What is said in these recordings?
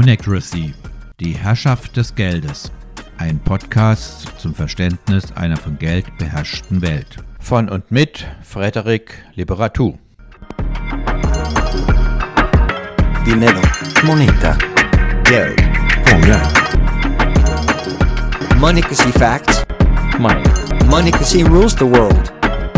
Monocracy, die Herrschaft des Geldes. Ein Podcast zum Verständnis einer von Geld beherrschten Welt. Von und mit Frédéric Liberatou. Dinero, moneta, Geld, Geld. Monocracy facts. Money. Monocracy rules the world.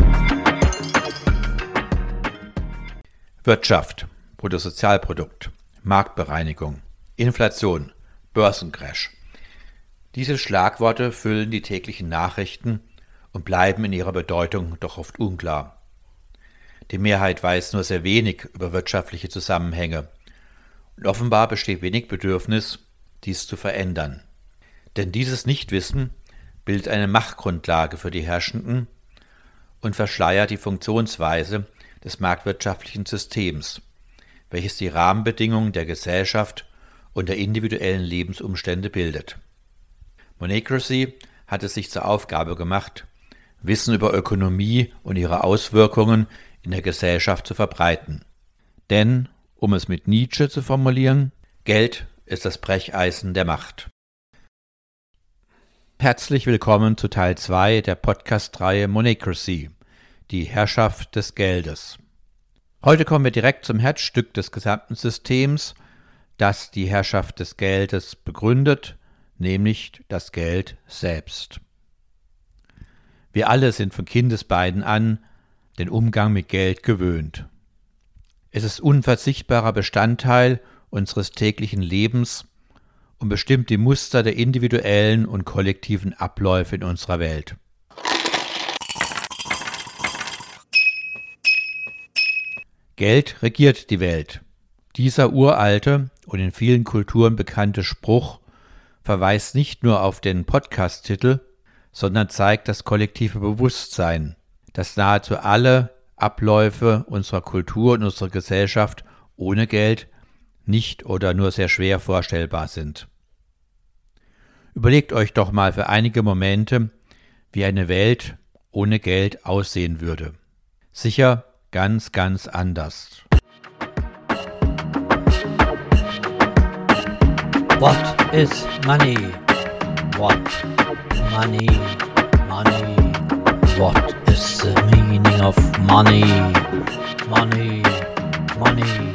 Wirtschaft, Bruttosozialprodukt, Marktbereinigung, Inflation, Börsencrash. Diese Schlagworte füllen die täglichen Nachrichten und bleiben in ihrer Bedeutung doch oft unklar. Die Mehrheit weiß nur sehr wenig über wirtschaftliche Zusammenhänge und offenbar besteht wenig Bedürfnis, dies zu verändern. Denn dieses Nichtwissen bildet eine Machtgrundlage für die Herrschenden und verschleiert die Funktionsweise des marktwirtschaftlichen Systems, welches die Rahmenbedingungen der Gesellschaft und der individuellen Lebensumstände bildet. Monocracy hat es sich zur Aufgabe gemacht, Wissen über Ökonomie und ihre Auswirkungen in der Gesellschaft zu verbreiten. Denn, um es mit Nietzsche zu formulieren, Geld ist das Brecheisen der Macht. Herzlich willkommen zu Teil 2 der Podcast-Reihe Monocracy, die Herrschaft des Geldes. Heute kommen wir direkt zum Herzstück des gesamten Systems, das die Herrschaft des Geldes begründet, nämlich das Geld selbst. Wir alle sind von Kindesbeinen an den Umgang mit Geld gewöhnt. Es ist unverzichtbarer Bestandteil unseres täglichen Lebens und bestimmt die Muster der individuellen und kollektiven Abläufe in unserer Welt. Geld regiert die Welt. Dieser uralte und in vielen Kulturen bekannte Spruch verweist nicht nur auf den Podcast-Titel, sondern zeigt das kollektive Bewusstsein, dass nahezu alle Abläufe unserer Kultur und unserer Gesellschaft ohne Geld nicht oder nur sehr schwer vorstellbar sind. Überlegt euch doch mal für einige Momente, wie eine Welt ohne Geld aussehen würde. Sicher ganz, ganz anders. What is money? What money? Money. What is the meaning of money? Money. Money.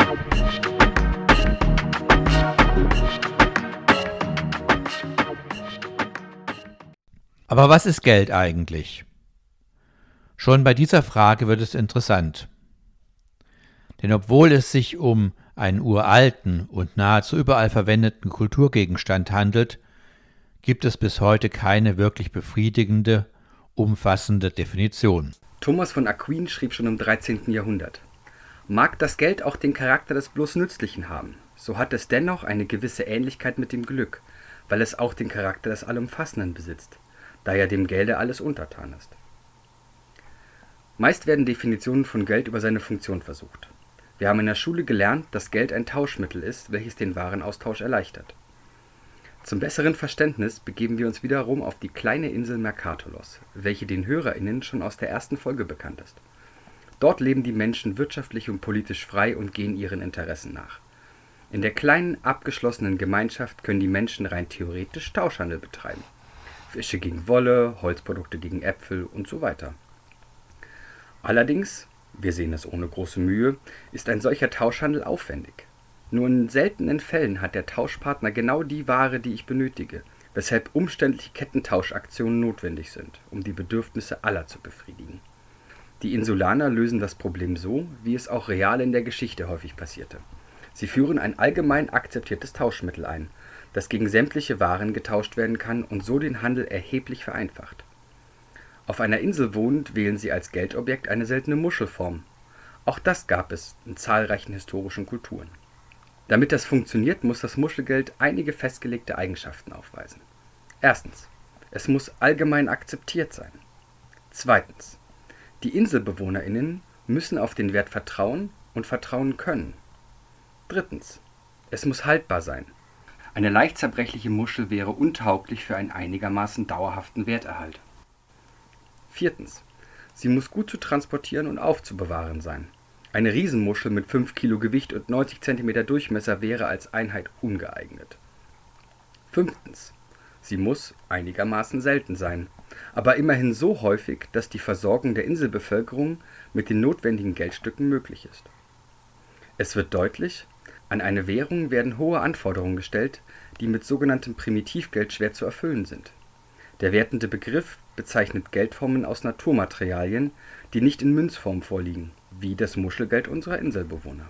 Aber was ist Geld eigentlich? Schon bei dieser Frage wird es interessant. Denn obwohl es sich um einen uralten und nahezu überall verwendeten Kulturgegenstand handelt, gibt es bis heute keine wirklich befriedigende, umfassende Definition. Thomas von Aquin schrieb schon im 13. Jahrhundert: Mag das Geld auch den Charakter des bloß Nützlichen haben, so hat es dennoch eine gewisse Ähnlichkeit mit dem Glück, weil es auch den Charakter des Allumfassenden besitzt, da ja dem Gelde alles untertan ist. Meist werden Definitionen von Geld über seine Funktion versucht. Wir haben in der Schule gelernt, dass Geld ein Tauschmittel ist, welches den Warenaustausch erleichtert. Zum besseren Verständnis begeben wir uns wiederum auf die kleine Insel Mercatolos, welche den HörerInnen schon aus der ersten Folge bekannt ist. Dort leben die Menschen wirtschaftlich und politisch frei und gehen ihren Interessen nach. In der kleinen, abgeschlossenen Gemeinschaft können die Menschen rein theoretisch Tauschhandel betreiben. Fische gegen Wolle, Holzprodukte gegen Äpfel und so weiter. Allerdings, wir sehen es ohne große Mühe, ist ein solcher Tauschhandel aufwendig. Nur in seltenen Fällen hat der Tauschpartner genau die Ware, die ich benötige, weshalb umständliche Kettentauschaktionen notwendig sind, um die Bedürfnisse aller zu befriedigen. Die Insulaner lösen das Problem so, wie es auch real in der Geschichte häufig passierte. Sie führen ein allgemein akzeptiertes Tauschmittel ein, das gegen sämtliche Waren getauscht werden kann und so den Handel erheblich vereinfacht. Auf einer Insel wohnend wählen sie als Geldobjekt eine seltene Muschelform. Auch das gab es in zahlreichen historischen Kulturen. Damit das funktioniert, muss das Muschelgeld einige festgelegte Eigenschaften aufweisen. Erstens, es muss allgemein akzeptiert sein. Zweitens, die InselbewohnerInnen müssen auf den Wert vertrauen und vertrauen können. Drittens, es muss haltbar sein. Eine leicht zerbrechliche Muschel wäre untauglich für einen einigermaßen dauerhaften Werterhalt. Viertens, sie muss gut zu transportieren und aufzubewahren sein. Eine Riesenmuschel mit 5 Kilo Gewicht und 90 cm Durchmesser wäre als Einheit ungeeignet. 5. Sie muss einigermaßen selten sein, aber immerhin so häufig, dass die Versorgung der Inselbevölkerung mit den notwendigen Geldstücken möglich ist. Es wird deutlich, an eine Währung werden hohe Anforderungen gestellt, die mit sogenanntem Primitivgeld schwer zu erfüllen sind. Der wertende Begriff bezeichnet Geldformen aus Naturmaterialien, die nicht in Münzform vorliegen, wie das Muschelgeld unserer Inselbewohner.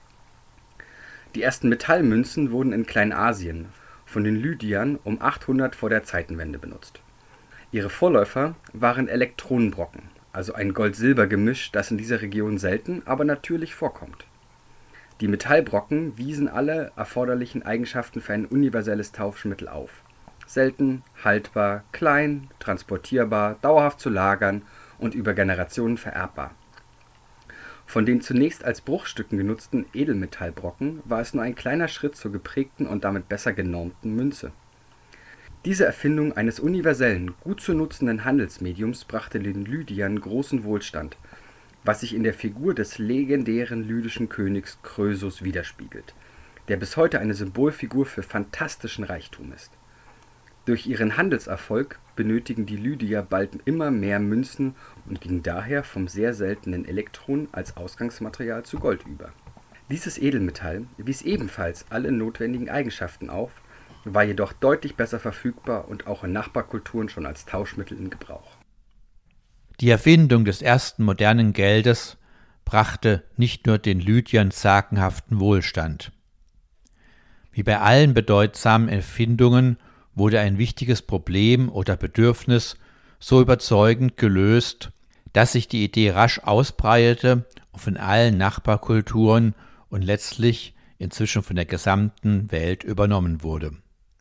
Die ersten Metallmünzen wurden in Kleinasien von den Lydiern um 800 vor der Zeitenwende benutzt. Ihre Vorläufer waren Elektronenbrocken, also ein Gold-Silber-Gemisch, das in dieser Region selten, aber natürlich vorkommt. Die Metallbrocken wiesen alle erforderlichen Eigenschaften für ein universelles Tauschmittel auf: selten, haltbar, klein, transportierbar, dauerhaft zu lagern und über Generationen vererbbar. Von den zunächst als Bruchstücken genutzten Edelmetallbrocken war es nur ein kleiner Schritt zur geprägten und damit besser genormten Münze. Diese Erfindung eines universellen, gut zu nutzenden Handelsmediums brachte den Lydiern großen Wohlstand, was sich in der Figur des legendären lydischen Königs Krösus widerspiegelt, der bis heute eine Symbolfigur für fantastischen Reichtum ist. Durch ihren Handelserfolg benötigen die Lydier bald immer mehr Münzen und gingen daher vom sehr seltenen Elektron als Ausgangsmaterial zu Gold über. Dieses Edelmetall wies ebenfalls alle notwendigen Eigenschaften auf, war jedoch deutlich besser verfügbar und auch in Nachbarkulturen schon als Tauschmittel in Gebrauch. Die Erfindung des ersten modernen Geldes brachte nicht nur den Lydiern sagenhaften Wohlstand. Wie bei allen bedeutsamen Erfindungen wurde ein wichtiges Problem oder Bedürfnis so überzeugend gelöst, dass sich die Idee rasch ausbreitete und von allen Nachbarkulturen und letztlich inzwischen von der gesamten Welt übernommen wurde.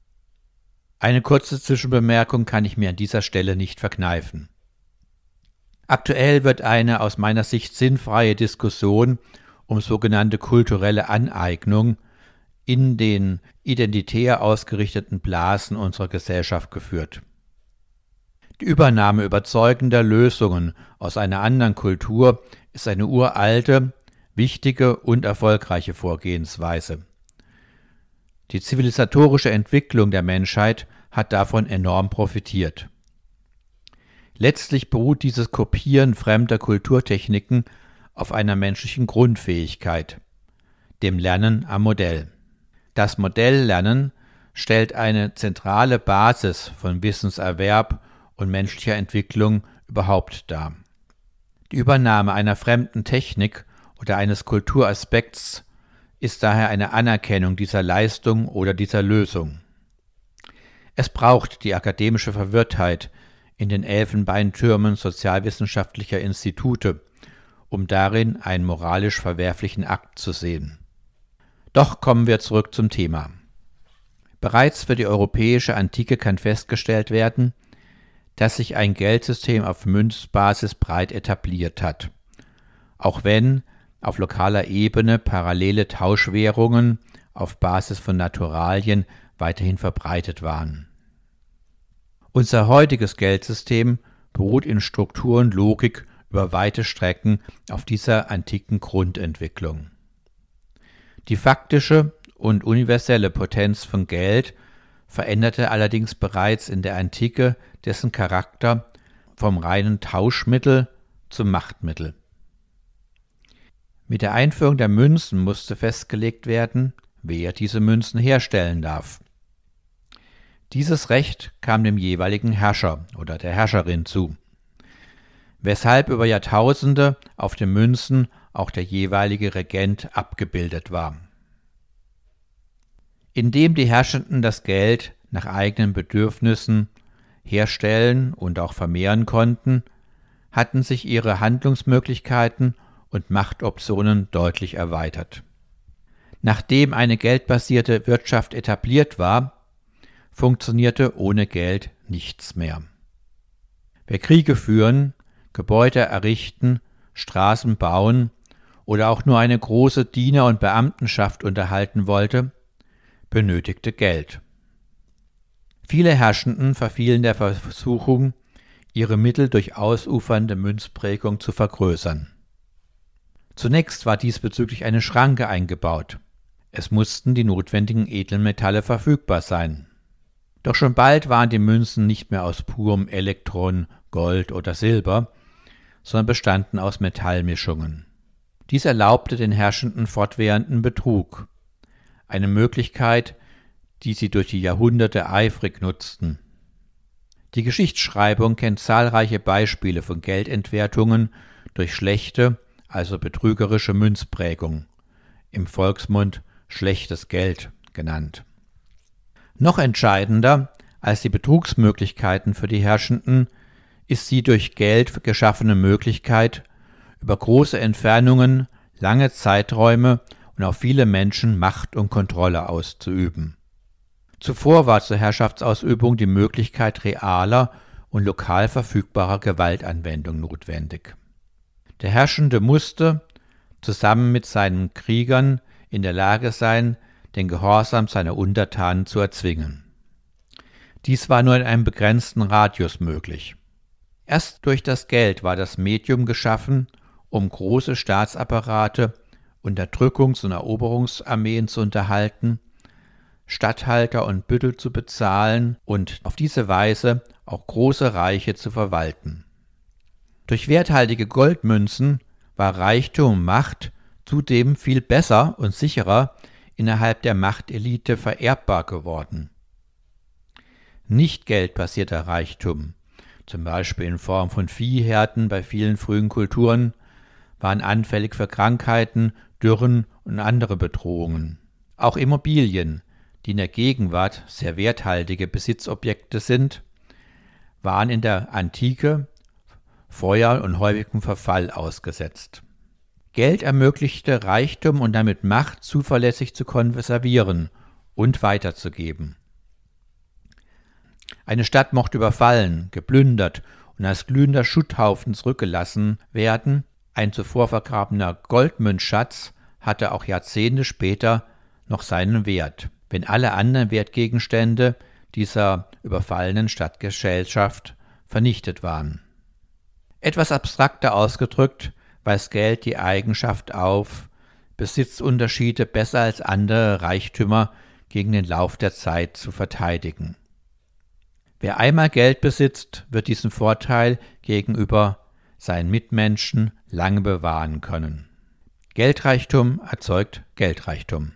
Eine kurze Zwischenbemerkung kann ich mir an dieser Stelle nicht verkneifen. Aktuell wird eine aus meiner Sicht sinnfreie Diskussion um sogenannte kulturelle Aneignung in den identitär ausgerichteten Blasen unserer Gesellschaft geführt. Die Übernahme überzeugender Lösungen aus einer anderen Kultur ist eine uralte, wichtige und erfolgreiche Vorgehensweise. Die zivilisatorische Entwicklung der Menschheit hat davon enorm profitiert. Letztlich beruht dieses Kopieren fremder Kulturtechniken auf einer menschlichen Grundfähigkeit, dem Lernen am Modell. Das Modelllernen stellt eine zentrale Basis von Wissenserwerb und menschlicher Entwicklung überhaupt dar. Die Übernahme einer fremden Technik oder eines Kulturaspekts ist daher eine Anerkennung dieser Leistung oder dieser Lösung. Es braucht die akademische Verwirrtheit in den Elfenbeintürmen sozialwissenschaftlicher Institute, um darin einen moralisch verwerflichen Akt zu sehen. Doch kommen wir zurück zum Thema. Bereits für die europäische Antike kann festgestellt werden, dass sich ein Geldsystem auf Münzbasis breit etabliert hat, auch wenn auf lokaler Ebene parallele Tauschwährungen auf Basis von Naturalien weiterhin verbreitet waren. Unser heutiges Geldsystem beruht in Struktur und Logik über weite Strecken auf dieser antiken Grundentwicklung. Die faktische und universelle Potenz von Geld veränderte allerdings bereits in der Antike dessen Charakter vom reinen Tauschmittel zum Machtmittel. Mit der Einführung der Münzen musste festgelegt werden, wer diese Münzen herstellen darf. Dieses Recht kam dem jeweiligen Herrscher oder der Herrscherin zu, weshalb über Jahrtausende auf den Münzen auch der jeweilige Regent abgebildet war. Indem die Herrschenden das Geld nach eigenen Bedürfnissen herstellen und auch vermehren konnten, hatten sich ihre Handlungsmöglichkeiten und Machtoptionen deutlich erweitert. Nachdem eine geldbasierte Wirtschaft etabliert war, funktionierte ohne Geld nichts mehr. Wer Kriege führen, Gebäude errichten, Straßen bauen oder auch nur eine große Diener- und Beamtenschaft unterhalten wollte, benötigte Geld. Viele Herrschenden verfielen der Versuchung, ihre Mittel durch ausufernde Münzprägung zu vergrößern. Zunächst war diesbezüglich eine Schranke eingebaut. Es mussten die notwendigen edlen Metalle verfügbar sein. Doch schon bald waren die Münzen nicht mehr aus purem Elektron, Gold oder Silber, sondern bestanden aus Metallmischungen. Dies erlaubte den Herrschenden fortwährenden Betrug, eine Möglichkeit, die sie durch die Jahrhunderte eifrig nutzten. Die Geschichtsschreibung kennt zahlreiche Beispiele von Geldentwertungen durch schlechte, also betrügerische Münzprägung, im Volksmund schlechtes Geld genannt. Noch entscheidender als die Betrugsmöglichkeiten für die Herrschenden ist die durch Geld geschaffene Möglichkeit, über große Entfernungen, lange Zeiträume und auf viele Menschen Macht und Kontrolle auszuüben. Zuvor war zur Herrschaftsausübung die Möglichkeit realer und lokal verfügbarer Gewaltanwendung notwendig. Der Herrschende musste, zusammen mit seinen Kriegern, in der Lage sein, den Gehorsam seiner Untertanen zu erzwingen. Dies war nur in einem begrenzten Radius möglich. Erst durch das Geld war das Medium geschaffen, um große Staatsapparate, Unterdrückungs- und Eroberungsarmeen zu unterhalten, Statthalter und Büttel zu bezahlen und auf diese Weise auch große Reiche zu verwalten. Durch werthaltige Goldmünzen war Reichtum und Macht zudem viel besser und sicherer innerhalb der Machtelite vererbbar geworden. Nicht geldbasierter Reichtum, zum Beispiel in Form von Viehherden bei vielen frühen Kulturen, waren anfällig für Krankheiten, Dürren und andere Bedrohungen. Auch Immobilien, die in der Gegenwart sehr werthaltige Besitzobjekte sind, waren in der Antike Feuer und häufigem Verfall ausgesetzt. Geld ermöglichte Reichtum und damit Macht zuverlässig zu konservieren und weiterzugeben. Eine Stadt mochte überfallen, geplündert und als glühender Schutthaufen zurückgelassen werden. Ein zuvor vergrabener Goldmünzschatz hatte auch Jahrzehnte später noch seinen Wert, wenn alle anderen Wertgegenstände dieser überfallenen Stadtgesellschaft vernichtet waren. Etwas abstrakter ausgedrückt weist Geld die Eigenschaft auf, Besitzunterschiede besser als andere Reichtümer gegen den Lauf der Zeit zu verteidigen. Wer einmal Geld besitzt, wird diesen Vorteil gegenüber seinen Mitmenschen lange bewahren können. Geldreichtum erzeugt Geldreichtum.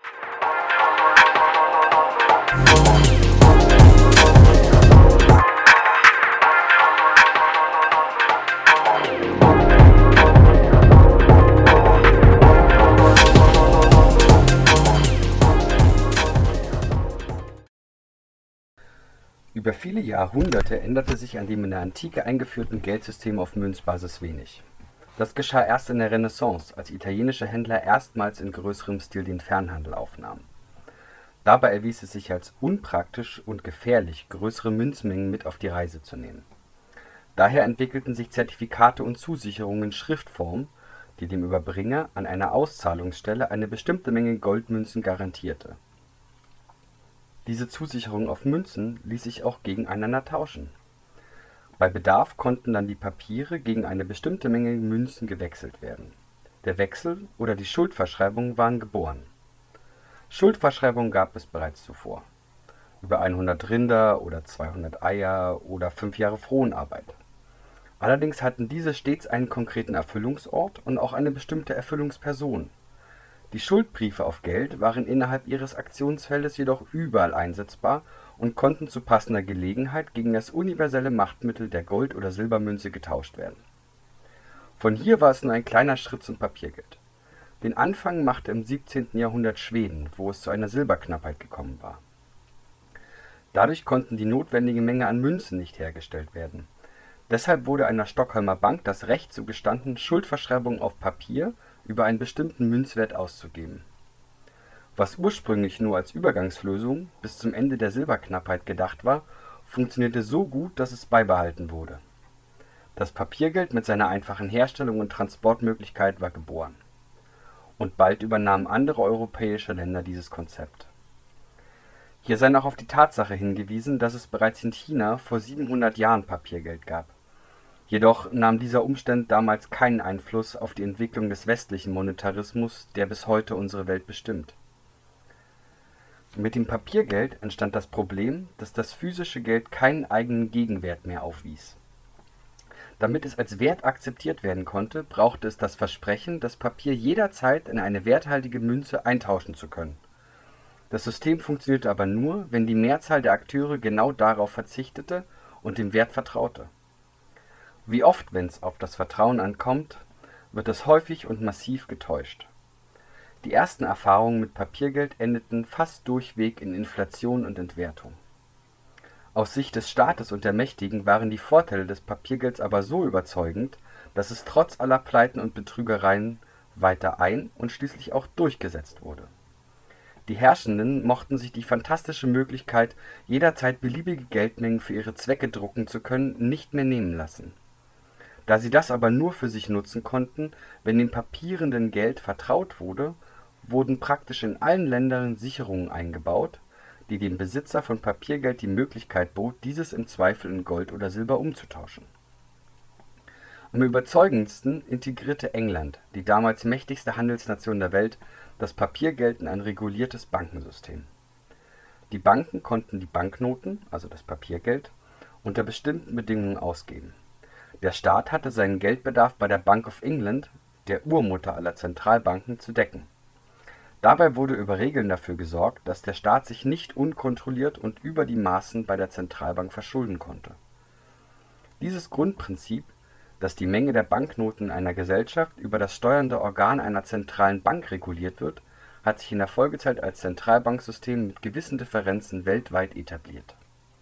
Über viele Jahrhunderte änderte sich an dem in der Antike eingeführten Geldsystem auf Münzbasis wenig. Das geschah erst in der Renaissance, als italienische Händler erstmals in größerem Stil den Fernhandel aufnahmen. Dabei erwies es sich als unpraktisch und gefährlich, größere Münzmengen mit auf die Reise zu nehmen. Daher entwickelten sich Zertifikate und Zusicherungen in Schriftform, die dem Überbringer an einer Auszahlungsstelle eine bestimmte Menge Goldmünzen garantierte. Diese Zusicherung auf Münzen ließ sich auch gegeneinander tauschen. Bei Bedarf konnten dann die Papiere gegen eine bestimmte Menge Münzen gewechselt werden. Der Wechsel oder die Schuldverschreibung waren geboren. Schuldverschreibungen gab es bereits zuvor. Über 100 Rinder oder 200 Eier oder 5 Jahre Fronarbeit. Allerdings hatten diese stets einen konkreten Erfüllungsort und auch eine bestimmte Erfüllungsperson. Die Schuldbriefe auf Geld waren innerhalb ihres Aktionsfeldes jedoch überall einsetzbar und konnten zu passender Gelegenheit gegen das universelle Machtmittel der Gold- oder Silbermünze getauscht werden. Von hier war es nur ein kleiner Schritt zum Papiergeld. Den Anfang machte im 17. Jahrhundert Schweden, wo es zu einer Silberknappheit gekommen war. Dadurch konnten die notwendige Menge an Münzen nicht hergestellt werden. Deshalb wurde einer Stockholmer Bank das Recht zugestanden, Schuldverschreibungen auf Papier über einen bestimmten Münzwert auszugeben. Was ursprünglich nur als Übergangslösung bis zum Ende der Silberknappheit gedacht war, funktionierte so gut, dass es beibehalten wurde. Das Papiergeld mit seiner einfachen Herstellung und Transportmöglichkeit war geboren. Und bald übernahmen andere europäische Länder dieses Konzept. Hier sei noch auf die Tatsache hingewiesen, dass es bereits in China vor 700 Jahren Papiergeld gab. Jedoch nahm dieser Umstand damals keinen Einfluss auf die Entwicklung des westlichen Monetarismus, der bis heute unsere Welt bestimmt. Mit dem Papiergeld entstand das Problem, dass das physische Geld keinen eigenen Gegenwert mehr aufwies. Damit es als Wert akzeptiert werden konnte, brauchte es das Versprechen, das Papier jederzeit in eine werthaltige Münze eintauschen zu können. Das System funktionierte aber nur, wenn die Mehrzahl der Akteure genau darauf verzichtete und dem Wert vertraute. Wie oft, wenn es auf das Vertrauen ankommt, wird es häufig und massiv getäuscht. Die ersten Erfahrungen mit Papiergeld endeten fast durchweg in Inflation und Entwertung. Aus Sicht des Staates und der Mächtigen waren die Vorteile des Papiergelds aber so überzeugend, dass es trotz aller Pleiten und Betrügereien weiter ein- und schließlich auch durchgesetzt wurde. Die Herrschenden mochten sich die fantastische Möglichkeit, jederzeit beliebige Geldmengen für ihre Zwecke drucken zu können, nicht mehr nehmen lassen. Da sie das aber nur für sich nutzen konnten, wenn dem papierenden Geld vertraut wurde, wurden praktisch in allen Ländern Sicherungen eingebaut, die dem Besitzer von Papiergeld die Möglichkeit bot, dieses im Zweifel in Gold oder Silber umzutauschen. Am überzeugendsten integrierte England, die damals mächtigste Handelsnation der Welt, das Papiergeld in ein reguliertes Bankensystem. Die Banken konnten die Banknoten, also das Papiergeld, unter bestimmten Bedingungen ausgeben. Der Staat hatte seinen Geldbedarf bei der Bank of England, der Urmutter aller Zentralbanken, zu decken. Dabei wurde über Regeln dafür gesorgt, dass der Staat sich nicht unkontrolliert und über die Maßen bei der Zentralbank verschulden konnte. Dieses Grundprinzip, dass die Menge der Banknoten in einer Gesellschaft über das steuernde Organ einer zentralen Bank reguliert wird, hat sich in der Folgezeit als Zentralbanksystem mit gewissen Differenzen weltweit etabliert.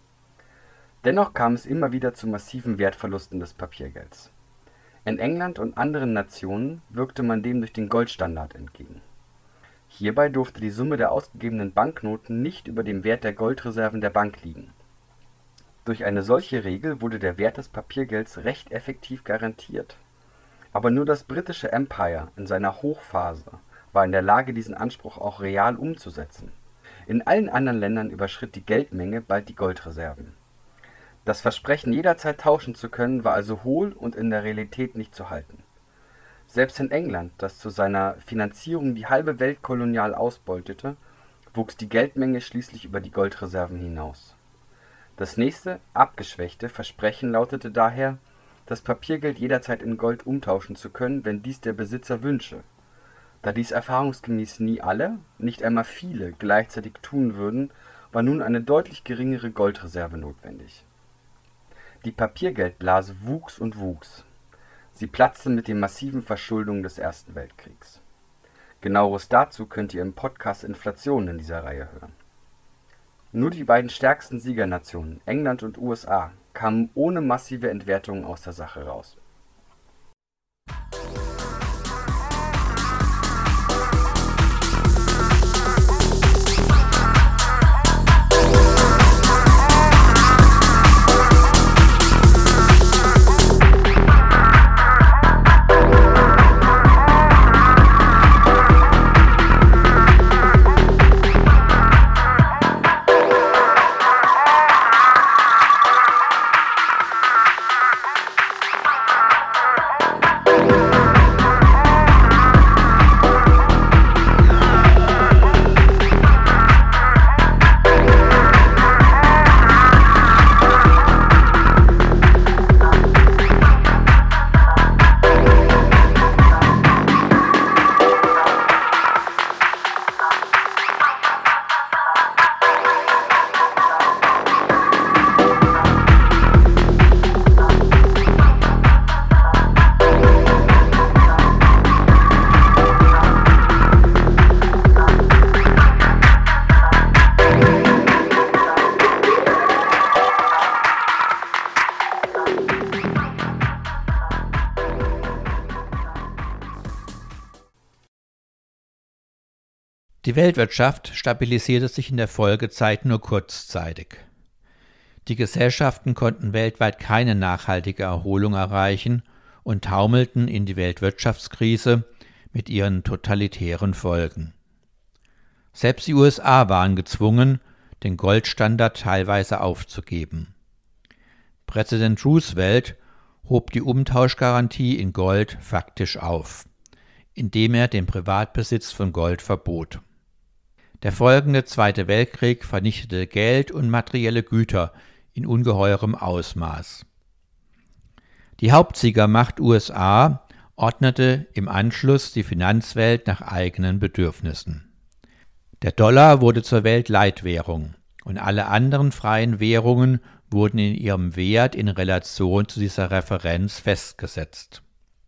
Dennoch kam es immer wieder zu massiven Wertverlusten des Papiergelds. In England und anderen Nationen wirkte man dem durch den Goldstandard entgegen. Hierbei durfte die Summe der ausgegebenen Banknoten nicht über dem Wert der Goldreserven der Bank liegen. Durch eine solche Regel wurde der Wert des Papiergelds recht effektiv garantiert. Aber nur das britische Empire in seiner Hochphase war in der Lage, diesen Anspruch auch real umzusetzen. In allen anderen Ländern überschritt die Geldmenge bald die Goldreserven. Das Versprechen, jederzeit tauschen zu können, war also hohl und in der Realität nicht zu halten. Selbst in England, das zu seiner Finanzierung die halbe Welt kolonial ausbeutete, wuchs die Geldmenge schließlich über die Goldreserven hinaus. Das nächste, abgeschwächte Versprechen lautete daher, das Papiergeld jederzeit in Gold umtauschen zu können, wenn dies der Besitzer wünsche. Da dies erfahrungsgemäß nie alle, nicht einmal viele, gleichzeitig tun würden, war nun eine deutlich geringere Goldreserve notwendig. Die Papiergeldblase wuchs und wuchs. Sie platzte mit den massiven Verschuldungen des Ersten Weltkriegs. Genaueres dazu könnt ihr im Podcast Inflation in dieser Reihe hören. Nur die beiden stärksten Siegernationen, England und USA, kamen ohne massive Entwertungen aus der Sache raus. Die Weltwirtschaft stabilisierte sich in der Folgezeit nur kurzzeitig. Die Gesellschaften konnten weltweit keine nachhaltige Erholung erreichen und taumelten in die Weltwirtschaftskrise mit ihren totalitären Folgen. Selbst die USA waren gezwungen, den Goldstandard teilweise aufzugeben. Präsident Roosevelt hob die Umtauschgarantie in Gold faktisch auf, indem er den Privatbesitz von Gold verbot. Der folgende Zweite Weltkrieg vernichtete Geld und materielle Güter in ungeheurem Ausmaß. Die Hauptsiegermacht USA ordnete im Anschluss die Finanzwelt nach eigenen Bedürfnissen. Der Dollar wurde zur Weltleitwährung und alle anderen freien Währungen wurden in ihrem Wert in Relation zu dieser Referenz festgesetzt.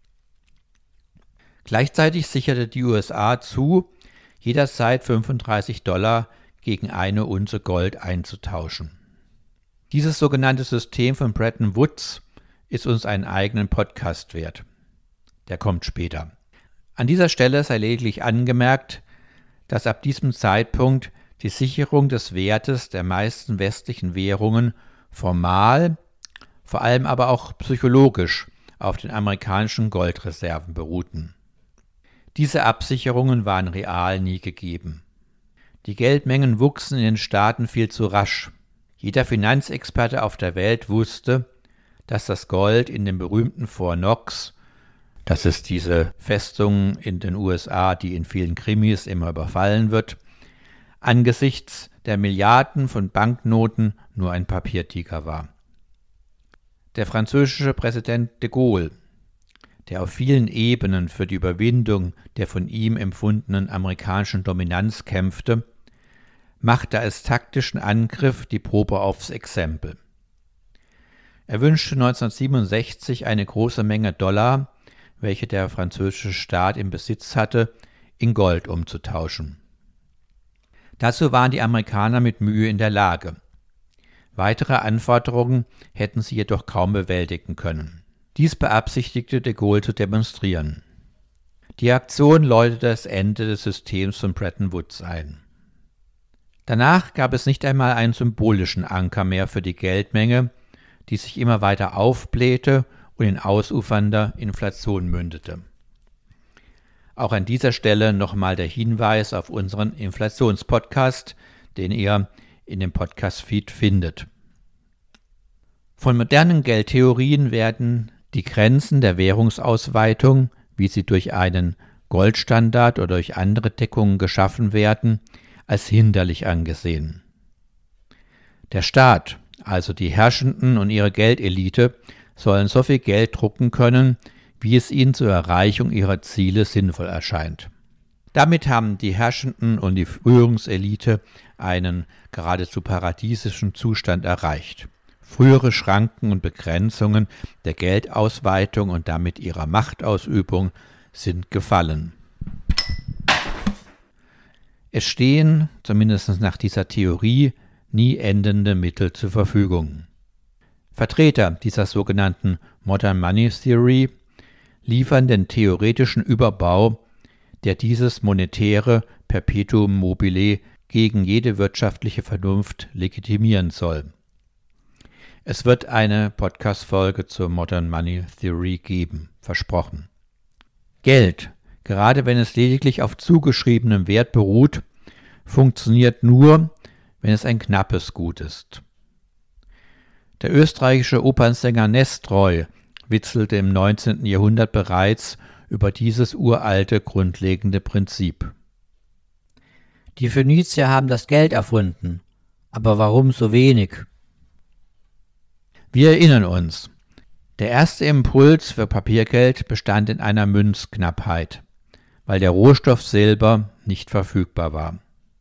Gleichzeitig sicherte die USA zu, jederzeit $35 gegen eine Unze Gold einzutauschen. Dieses sogenannte System von Bretton Woods ist uns einen eigenen Podcast wert. Der kommt später. An dieser Stelle sei lediglich angemerkt, dass ab diesem Zeitpunkt die Sicherung des Wertes der meisten westlichen Währungen formal, vor allem aber auch psychologisch auf den amerikanischen Goldreserven beruhten. Diese Absicherungen waren real nie gegeben. Die Geldmengen wuchsen in den Staaten viel zu rasch. Jeder Finanzexperte auf der Welt wusste, dass das Gold in dem berühmten Fort Knox, das ist diese Festung in den USA, die in vielen Krimis immer überfallen wird, angesichts der Milliarden von Banknoten nur ein Papiertiger war. Der französische Präsident de Gaulle, der auf vielen Ebenen für die Überwindung der von ihm empfundenen amerikanischen Dominanz kämpfte, machte als taktischen Angriff die Probe aufs Exempel. Er wünschte 1967 eine große Menge Dollar, welche der französische Staat im Besitz hatte, in Gold umzutauschen. Dazu waren die Amerikaner mit Mühe in der Lage. Weitere Anforderungen hätten sie jedoch kaum bewältigen können. Dies beabsichtigte de Gaulle zu demonstrieren. Die Aktion läutete das Ende des Systems von Bretton Woods ein. Danach gab es nicht einmal einen symbolischen Anker mehr für die Geldmenge, die sich immer weiter aufblähte und in ausufernder Inflation mündete. Auch an dieser Stelle nochmal der Hinweis auf unseren Inflationspodcast, den ihr in dem Podcast-Feed findet. Von modernen Geldtheorien werden die Grenzen der Währungsausweitung, wie sie durch einen Goldstandard oder durch andere Deckungen geschaffen werden, als hinderlich angesehen. Der Staat, also die Herrschenden und ihre Geldelite, sollen so viel Geld drucken können, wie es ihnen zur Erreichung ihrer Ziele sinnvoll erscheint. Damit haben die Herrschenden und die Führungselite einen geradezu paradiesischen Zustand erreicht. Frühere Schranken und Begrenzungen der Geldausweitung und damit ihrer Machtausübung sind gefallen. Es stehen, zumindest nach dieser Theorie, nie endende Mittel zur Verfügung. Vertreter dieser sogenannten Modern Money Theory liefern den theoretischen Überbau, der dieses monetäre Perpetuum mobile gegen jede wirtschaftliche Vernunft legitimieren soll. Es wird eine Podcast-Folge zur Modern Money Theory geben, versprochen. Geld, gerade wenn es lediglich auf zugeschriebenem Wert beruht, funktioniert nur, wenn es ein knappes Gut ist. Der österreichische Opernsänger Nestroy witzelte im 19. Jahrhundert bereits über dieses uralte, grundlegende Prinzip. Die Phönizier haben das Geld erfunden, aber warum so wenig? Wir erinnern uns, der erste Impuls für Papiergeld bestand in einer Münzknappheit, weil der Rohstoff Silber nicht verfügbar war.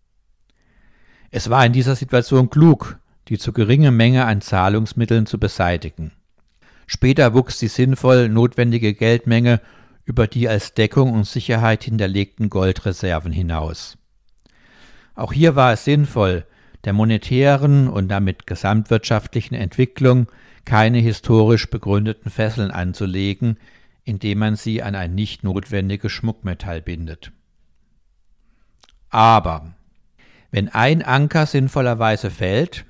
Es war in dieser Situation klug, die zu geringe Menge an Zahlungsmitteln zu beseitigen. Später wuchs die sinnvoll notwendige Geldmenge über die als Deckung und Sicherheit hinterlegten Goldreserven hinaus. Auch hier war es sinnvoll, der monetären und damit gesamtwirtschaftlichen Entwicklung keine historisch begründeten Fesseln anzulegen, indem man sie an ein nicht notwendiges Schmuckmetall bindet. Aber wenn ein Anker sinnvollerweise fällt,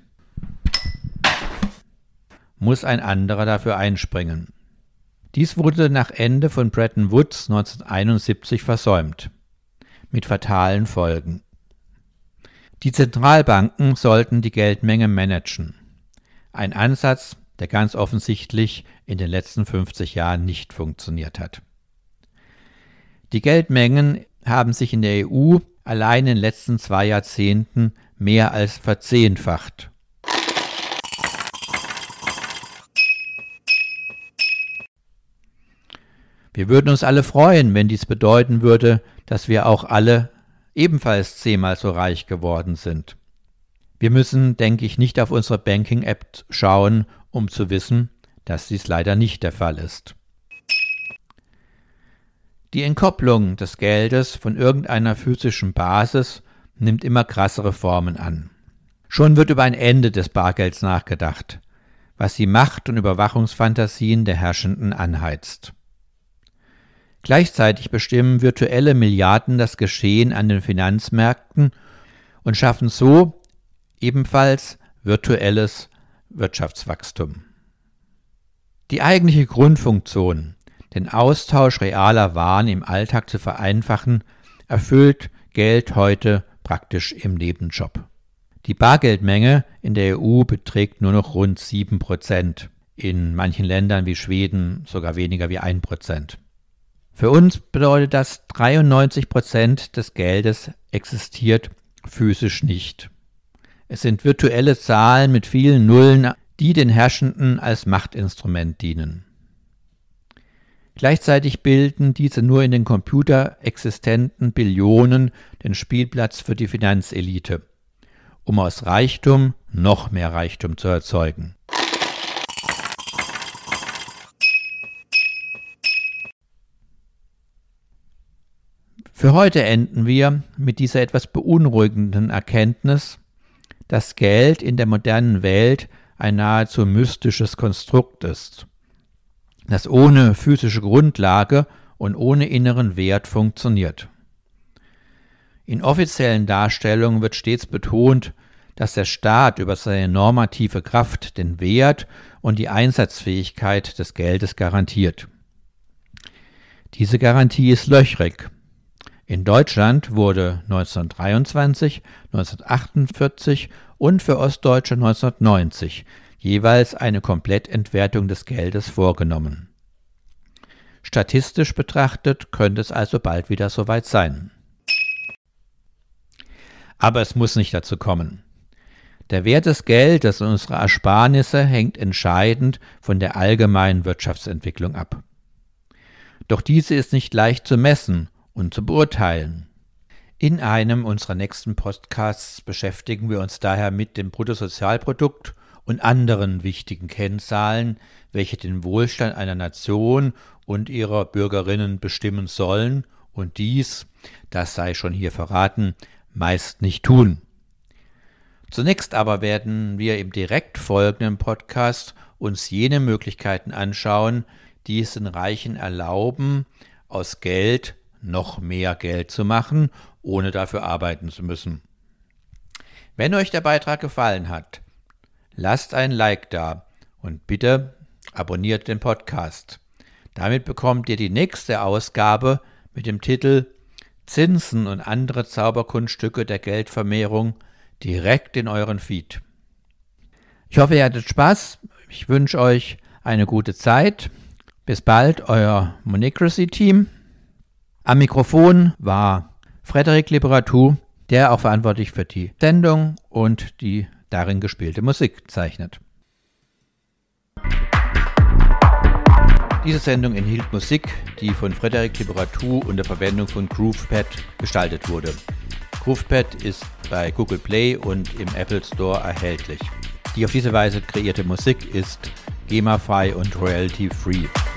muss ein anderer dafür einspringen. Dies wurde nach Ende von Bretton Woods 1971 versäumt, mit fatalen Folgen. Die Zentralbanken sollten die Geldmenge managen. Ein Ansatz, der ganz offensichtlich in den letzten 50 Jahren nicht funktioniert hat. Die Geldmengen haben sich in der EU allein in den letzten 2 Jahrzehnten mehr als verzehnfacht. Wir würden uns alle freuen, wenn dies bedeuten würde, dass wir auch alle ebenfalls 10-mal so reich geworden sind. Wir müssen, denke ich, nicht auf unsere Banking-App schauen, um zu wissen, dass dies leider nicht der Fall ist. Die Entkopplung des Geldes von irgendeiner physischen Basis nimmt immer krassere Formen an. Schon wird über ein Ende des Bargelds nachgedacht, was die Macht- und Überwachungsfantasien der Herrschenden anheizt. Gleichzeitig bestimmen virtuelle Milliarden das Geschehen an den Finanzmärkten und schaffen so ebenfalls virtuelles Wirtschaftswachstum. Die eigentliche Grundfunktion, den Austausch realer Waren im Alltag zu vereinfachen, erfüllt Geld heute praktisch im Nebenjob. Die Bargeldmenge in der EU beträgt nur noch rund 7%, in manchen Ländern wie Schweden sogar weniger wie 1%. Für uns bedeutet das, 93% des Geldes existiert physisch nicht. Es sind virtuelle Zahlen mit vielen Nullen, die den Herrschenden als Machtinstrument dienen. Gleichzeitig bilden diese nur in den Computer existenten Billionen den Spielplatz für die Finanzelite, um aus Reichtum noch mehr Reichtum zu erzeugen. Für heute enden wir mit dieser etwas beunruhigenden Erkenntnis, dass Geld in der modernen Welt ein nahezu mystisches Konstrukt ist, das ohne physische Grundlage und ohne inneren Wert funktioniert. In offiziellen Darstellungen wird stets betont, dass der Staat über seine normative Kraft den Wert und die Einsatzfähigkeit des Geldes garantiert. Diese Garantie ist löchrig. In Deutschland wurde 1923, 1948 und für Ostdeutsche 1990 jeweils eine Komplettentwertung des Geldes vorgenommen. Statistisch betrachtet könnte es also bald wieder soweit sein. Aber es muss nicht dazu kommen. Der Wert des Geldes und unserer Ersparnisse hängt entscheidend von der allgemeinen Wirtschaftsentwicklung ab. Doch diese ist nicht leicht zu messen und zu beurteilen. In einem unserer nächsten Podcasts beschäftigen wir uns daher mit dem Bruttosozialprodukt und anderen wichtigen Kennzahlen, welche den Wohlstand einer Nation und ihrer Bürgerinnen bestimmen sollen und dies, das sei schon hier verraten, meist nicht tun. Zunächst aber werden wir im direkt folgenden Podcast uns jene Möglichkeiten anschauen, die es den Reichen erlauben, aus Geld noch mehr Geld zu machen, ohne dafür arbeiten zu müssen. Wenn euch der Beitrag gefallen hat, lasst ein Like da und bitte abonniert den Podcast. Damit bekommt ihr die nächste Ausgabe mit dem Titel Zinsen und andere Zauberkunststücke der Geldvermehrung direkt in euren Feed. Ich hoffe, ihr hattet Spaß. Ich wünsche euch eine gute Zeit. Bis bald, euer Monocracy-Team. Am Mikrofon war Frédéric Liberatou, der auch verantwortlich für die Sendung und die darin gespielte Musik zeichnet. Diese Sendung enthielt Musik, die von Frédéric Liberatou unter Verwendung von GroovePad gestaltet wurde. GroovePad ist bei Google Play und im Apple Store erhältlich. Die auf diese Weise kreierte Musik ist GEMA-frei und royalty-free.